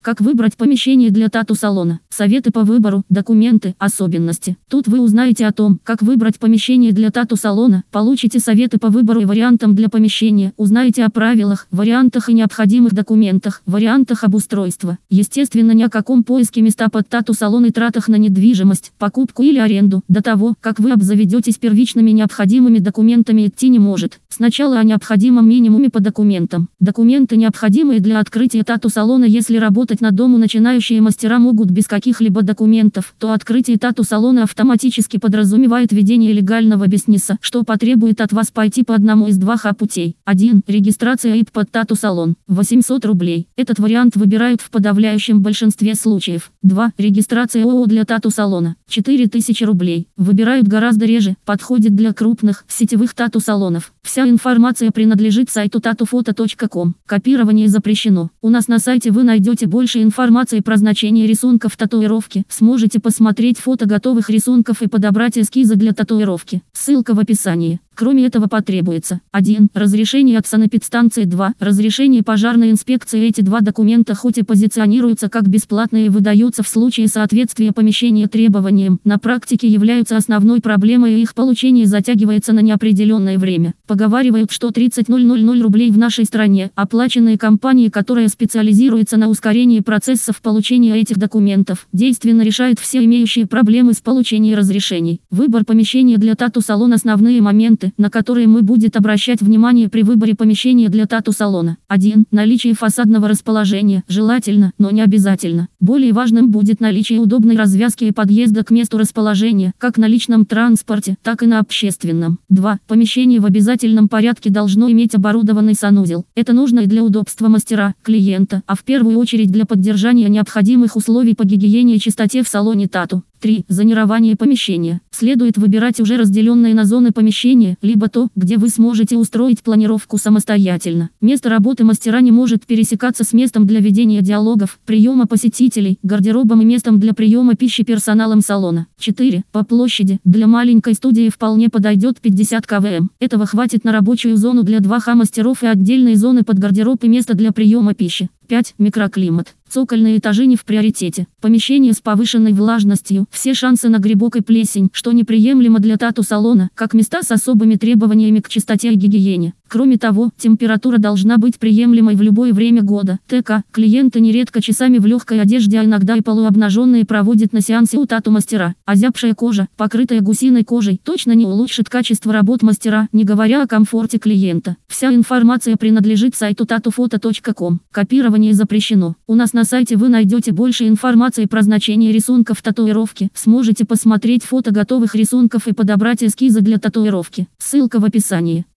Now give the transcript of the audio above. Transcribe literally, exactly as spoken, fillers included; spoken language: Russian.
Как выбрать помещение для тату-салона? Советы по выбору, документы, особенности. Тут вы узнаете о том, как выбрать помещение для тату-салона, получите советы по выбору и вариантам для помещения, узнаете о правилах, вариантах и необходимых документах, вариантах обустройства. Естественно, ни о каком поиске места под тату-салон и тратах на недвижимость, покупку или аренду, до того, как вы обзаведетесь первичными необходимыми документами, идти не может. Сначала о необходимом минимуме по документам. Документы, необходимые для открытия тату-салона. Если работать на дому начинающие мастера могут без каких-либо документов, то открытие тату-салона автоматически подразумевает ведение легального бизнеса, что потребует от вас пойти по одному из двух путей. один. Регистрация ИП под тату-салон. восемьсот рублей. Этот вариант выбирают в подавляющем большинстве случаев. два. Регистрация ООО для тату-салона. четыре тысячи рублей. Выбирают гораздо реже, подходит для крупных, сетевых тату-салонов. Вся информация принадлежит сайту татуфото точка ком. Копирование запрещено. У нас на сайте вы найдете больше информации про значение рисунков татуировки. Сможете посмотреть фото готовых рисунков и подобрать эскизы для татуировки. Ссылка в описании. Кроме этого потребуется один. Разрешение от санэпидстанции. два. Разрешение пожарной инспекции. Эти два документа хоть и позиционируются как бесплатные и выдаются в случае соответствия помещения требованиям, на практике являются основной проблемой и их получение затягивается на неопределенное время. Поговаривают, что тридцать тысяч рублей в нашей стране, оплаченные компанией, которая специализируется на ускорении процессов получения этих документов, действенно решает все имеющие проблемы с получением разрешений. Выбор помещения для тату-салона. Основные моменты, на которые мы будем обращать внимание при выборе помещения для тату-салона. один. Наличие фасадного расположения, желательно, но не обязательно. Более важным будет наличие удобной развязки и подъезда к месту расположения, как на личном транспорте, так и на общественном. два. Помещение в обязательном порядке должно иметь оборудованный санузел. Это нужно и для удобства мастера, клиента, а в первую очередь для поддержания необходимых условий по гигиене и чистоте в салоне тату. три. Зонирование помещения. Следует выбирать уже разделенные на зоны помещения, либо то, где вы сможете устроить планировку самостоятельно. Место работы мастера не может пересекаться с местом для ведения диалогов, приема посетителей, гардеробом и местом для приема пищи персоналом салона. четыре. По площади. Для маленькой студии вполне подойдет пятьдесят квадратных. Этого хватит на рабочую зону для двух мастеров и отдельные зоны под гардероб и место для приема пищи. пять. Микроклимат. Цокольные этажи не в приоритете. Помещение с повышенной влажностью, все шансы на грибок и плесень, что неприемлемо для тату-салона, как места с особыми требованиями к чистоте и гигиене. Кроме того, температура должна быть приемлемой в любое время года. ТК. Клиенты нередко часами в легкой одежде, а иногда и полуобнаженные проводят на сеансе у тату-мастера. Озябшая кожа, покрытая гусиной кожей, точно не улучшит качество работ мастера, не говоря о комфорте клиента. Вся информация принадлежит сайту татуфото точка ком. Копирование запрещено. У нас на сайте вы найдете больше информации про значение рисунков татуировки. Сможете посмотреть фото готовых рисунков и подобрать эскизы для татуировки. Ссылка в описании.